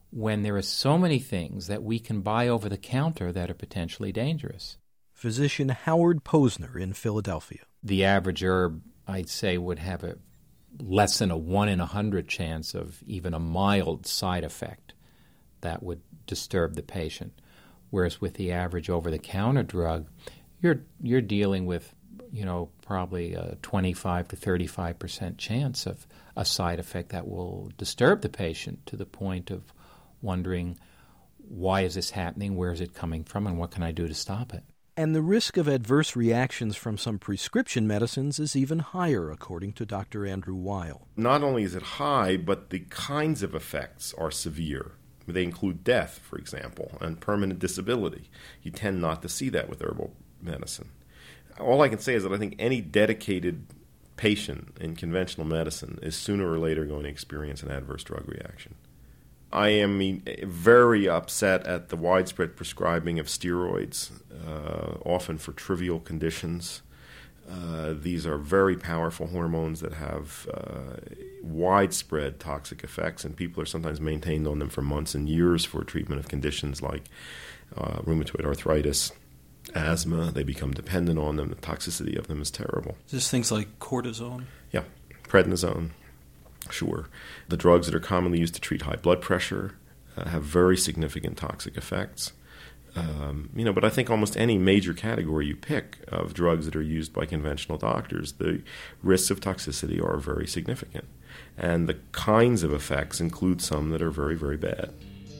Speaker 14: when there are so many things that we can buy over the counter that are potentially dangerous.
Speaker 2: Physician Howard Posner in Philadelphia.
Speaker 14: The average herb, I'd say, would have a less than a 1 in 100 chance of even a mild side effect that would disturb the patient. Whereas with the average over-the-counter drug, you're dealing with, probably a 25 to 35% chance of a side effect that will disturb the patient to the point of wondering, why is this happening, where is it coming from, and what can I do to stop it?
Speaker 2: And the risk of adverse reactions from some prescription medicines is even higher, according to Dr. Andrew Weil.
Speaker 10: Not only is it high, but the kinds of effects are severe. They include death, for example, and permanent disability. You tend not to see that with herbal medicine. All I can say is that I think any dedicated patient in conventional medicine is sooner or later going to experience an adverse drug reaction. I am very upset at the widespread prescribing of steroids, often for trivial conditions. These are very powerful hormones that have widespread toxic effects, and people are sometimes maintained on them for months and years for treatment of conditions like rheumatoid arthritis, asthma. They become dependent on them. The toxicity of them is terrible.
Speaker 21: Is this things like cortisone?
Speaker 10: Yeah, prednisone. Sure. The drugs that are commonly used to treat high blood pressure have very significant toxic effects. But I think almost any major category you pick of drugs that are used by conventional doctors, the risks of toxicity are very significant. And the kinds of effects include some that are very, very bad.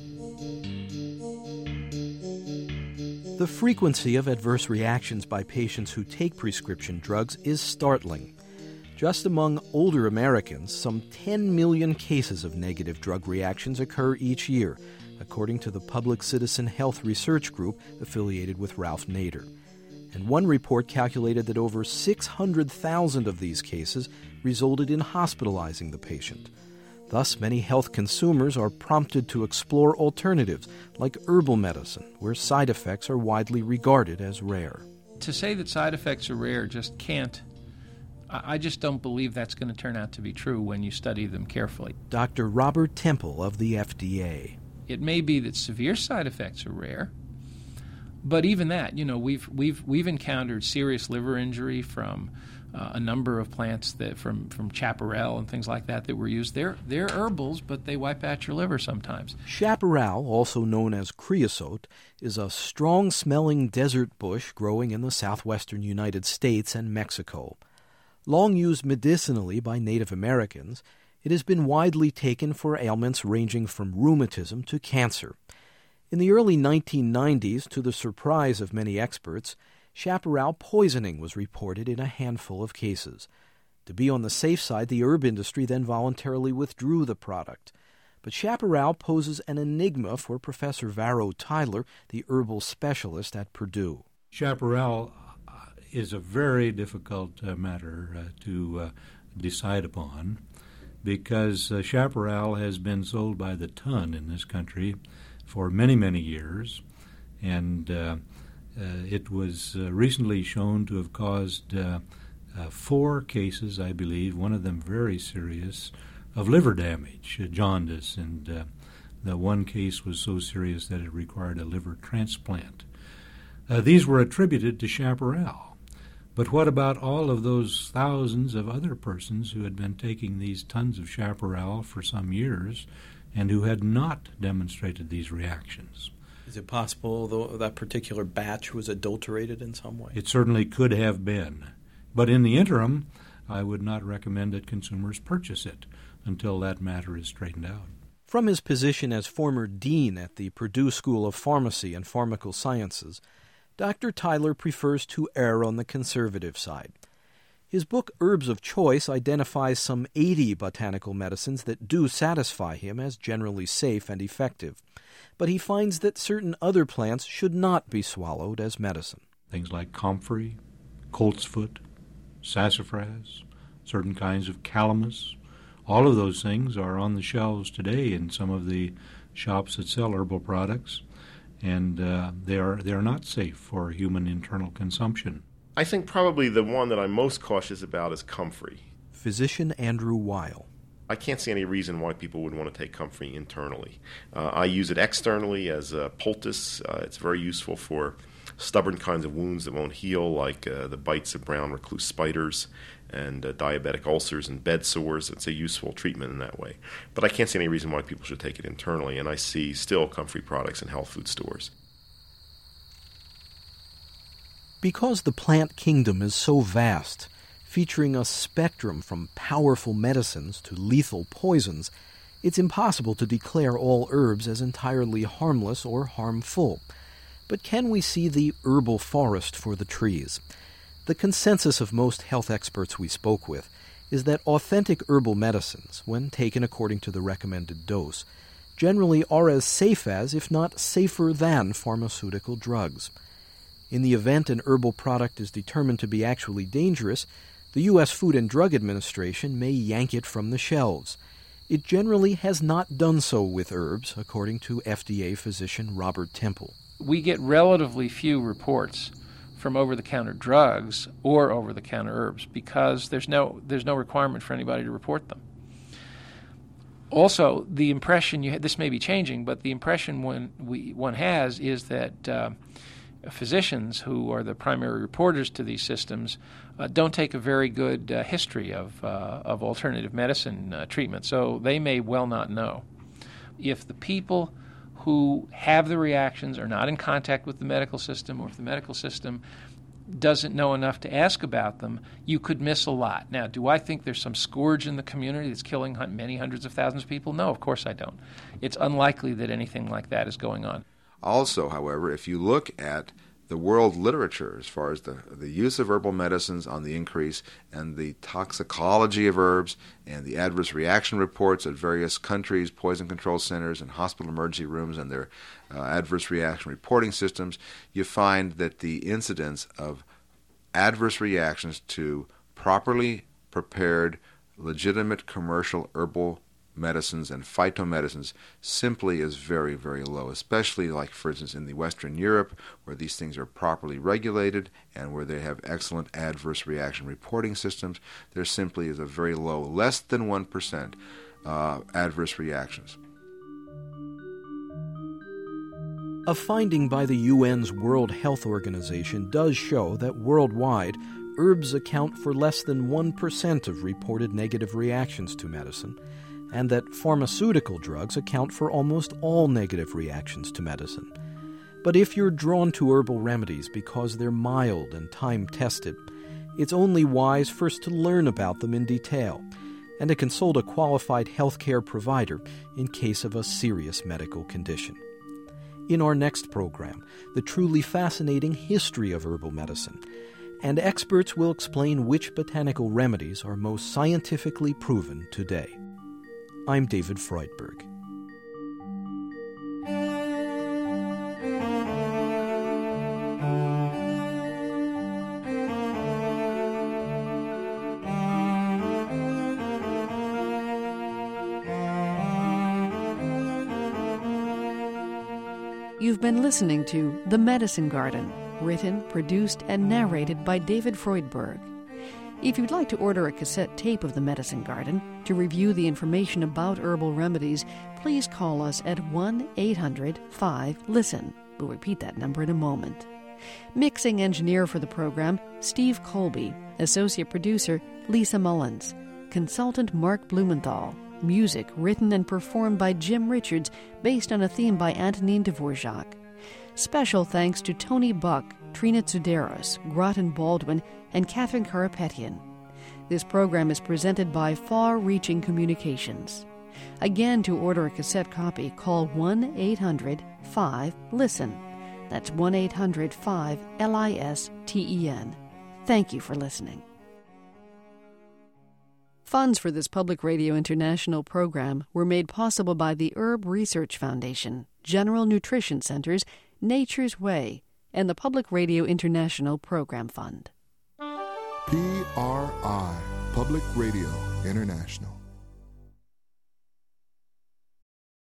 Speaker 2: The frequency of adverse reactions by patients who take prescription drugs is startling. Just among older Americans, some 10 million cases of negative drug reactions occur each year, according to the Public Citizen Health Research Group affiliated with Ralph Nader. And one report calculated that over 600,000 of these cases resulted in hospitalizing the patient. Thus, many health consumers are prompted to explore alternatives like herbal medicine, where side effects are widely regarded as rare.
Speaker 20: To say that side effects are rare just can't. I just don't believe that's going to turn out to be true when you study them carefully.
Speaker 2: Dr. Robert Temple of the FDA.
Speaker 20: It may be that severe side effects are rare, but even that, we've encountered serious liver injury from a number of plants that from chaparral and things like that were used. They're herbals, but they wipe out your liver sometimes.
Speaker 2: Chaparral, also known as creosote, is a strong-smelling desert bush growing in the southwestern United States and Mexico. Long used medicinally by Native Americans, it has been widely taken for ailments ranging from rheumatism to cancer. In the early 1990s, to the surprise of many experts, chaparral poisoning was reported in a handful of cases. To be on the safe side, the herb industry then voluntarily withdrew the product. But chaparral poses an enigma for Professor Varro Tyler, the herbal specialist at Purdue.
Speaker 9: Chaparral is a very difficult matter to decide upon because chaparral has been sold by the ton in this country for many, many years, and it was recently shown to have caused 4 cases, I believe, one of them very serious, of liver damage, jaundice, and the one case was so serious that it required a liver transplant. These were attributed to chaparral. But what about all of those thousands of other persons who had been taking these tons of chaparral for some years and who had not demonstrated these reactions?
Speaker 21: Is it possible that particular batch was adulterated in some way?
Speaker 9: It certainly could have been. But in the interim, I would not recommend that consumers purchase it until that matter is straightened out.
Speaker 2: From his position as former dean at the Purdue School of Pharmacy and Pharmacal Sciences, Dr. Tyler prefers to err on the conservative side. His book Herbs of Choice identifies some 80 botanical medicines that do satisfy him as generally safe and effective, but he finds that certain other plants should not be swallowed as medicine.
Speaker 9: Things like comfrey, coltsfoot, sassafras, certain kinds of calamus, all of those things are on the shelves today in some of the shops that sell herbal products. And they are not safe for human internal consumption.
Speaker 10: I think probably the one that I'm most cautious about is comfrey.
Speaker 2: Physician Andrew Weil.
Speaker 10: I can't see any reason why people would want to take comfrey internally. I use it externally as a poultice. It's very useful for stubborn kinds of wounds that won't heal, like the bites of brown recluse spiders and diabetic ulcers and bed sores. It's a useful treatment in that way. But I can't see any reason why people should take it internally, and I see still comfrey products in health food stores.
Speaker 2: Because the plant kingdom is so vast, featuring a spectrum from powerful medicines to lethal poisons, it's impossible to declare all herbs as entirely harmless or harmful. But can we see the herbal forest for the trees? The consensus of most health experts we spoke with is that authentic herbal medicines, when taken according to the recommended dose, generally are as safe as, if not safer than, pharmaceutical drugs. In the event an herbal product is determined to be actually dangerous, the U.S. Food and Drug Administration may yank it from the shelves. It generally has not done so with herbs, according to FDA physician Robert Temple.
Speaker 20: We get relatively few reports from over-the-counter drugs or over-the-counter herbs because there's no requirement for anybody to report them. Also, the impression this may be changing, but the impression one has is that physicians who are the primary reporters to these systems don't take a very good history of alternative medicine treatment, so they may well not know. If the people who have the reactions are not in contact with the medical system, or if the medical system doesn't know enough to ask about them, you could miss a lot. Now, do I think there's some scourge in the community that's killing many hundreds of thousands of people? No, of course I don't. It's unlikely that anything like that is going on.
Speaker 13: Also, however, if you look at the world literature as far as the use of herbal medicines on the increase and the toxicology of herbs and the adverse reaction reports at various countries, poison control centers and hospital emergency rooms and their adverse reaction reporting systems, you find that the incidence of adverse reactions to properly prepared, legitimate commercial herbal medicines and phytomedicines simply is very, very low, especially like, for instance, in the Western Europe, where these things are properly regulated and where they have excellent adverse reaction reporting systems. There simply is a very low, less than 1% adverse reactions.
Speaker 2: A finding by the UN's World Health Organization does show that worldwide, herbs account for less than 1% of reported negative reactions to medicine, and that pharmaceutical drugs account for almost all negative reactions to medicine. But if you're drawn to herbal remedies because they're mild and time-tested, it's only wise first to learn about them in detail and to consult a qualified healthcare provider in case of a serious medical condition. In our next program, the truly fascinating history of herbal medicine, and experts will explain which botanical remedies are most scientifically proven today. I'm David Freudberg.
Speaker 17: You've been listening to The Medicine Garden, written, produced, and narrated by David Freudberg. If you'd like to order a cassette tape of The Medicine Garden to review the information about herbal remedies, please call us at 1-800-5-LISTEN. We'll repeat that number in a moment. Mixing engineer for the program, Steve Colby. Associate producer, Lisa Mullins. Consultant, Mark Blumenthal. Music written and performed by Jim Richards, based on a theme by Antonin Dvorak. Special thanks to Tony Buck, Trina Tsuderos, Groton Baldwin, and Catherine Karapetian. This program is presented by Far Reaching Communications. Again, to order a cassette copy, call 1-800-5-LISTEN. That's 1-800-5-LISTEN. Thank you for listening. Funds for this Public Radio International program were made possible by the Herb Research Foundation, General Nutrition Centers, Nature's Way, and the Public Radio International Program Fund.
Speaker 1: PRI, Public Radio International.